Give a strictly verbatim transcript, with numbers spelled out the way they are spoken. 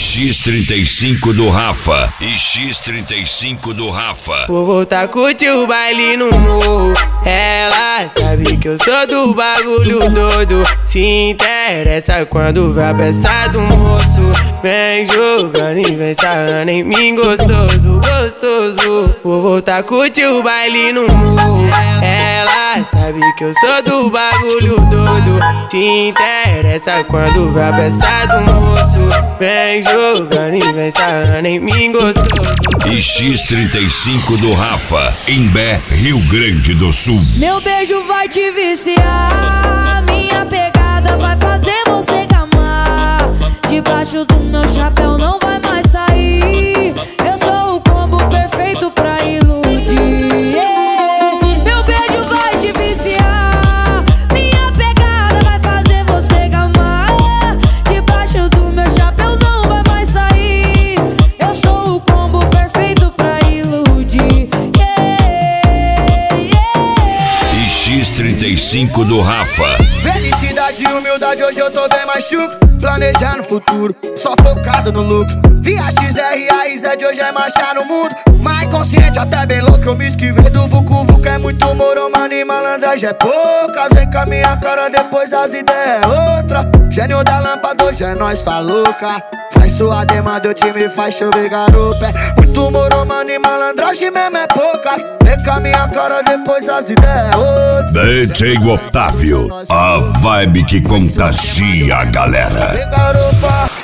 X trinta e cinco do Rafa. E X trinta e cinco do Rafa. Vou voltar a curtir o baile no morro. Ela sabe que eu sou do bagulho doido. Se interessa quando vê a peça do moço. Vem jogando e vem sarrando em mim gostoso, gostoso. Vou voltar a curtir o baile no morro. Ela sabe que eu sou do bagulho doido. Se interessa quando vê a peça do moço. Vem jogando e vem sarrando em mim gostoso. E X trinta e cinco do Rafa, Imbé, Rio Grande do Sul. Meu beijo vai te viciar, minha pegada vai fazer você gamar. Debaixo do meu chapéu não vai mais sair. Eu sou o combo perfeito pra iludir, yeah. Meu beijo vai te viciar, minha pegada vai fazer você gamar. Debaixo do meu chapéu não vai mais sair. Eu sou o combo perfeito pra iludir, yeah, yeah. E X trinta e cinco do Rafa. Felicidade e humildade, hoje eu tô bem mais chuco. Planejando o futuro, só focado no lucro. Via X R A I Z hoje é marchar no mundo. Mais consciente, até bem louco, eu me esquivei do Vucu Vucu. É muito moro, mano, e malandragem é poucas. Vem com a minha cara, depois as ideias é outra. Gênio da lâmpada, hoje é nós, sua louca. Faz sua demanda, o time faz chover garupa. É muito moro, mano, e malandragem mesmo é poucas. Vem com a minha cara, depois as ideias é outra. D J Otávio, a vibe que contagia a galera. Garupa.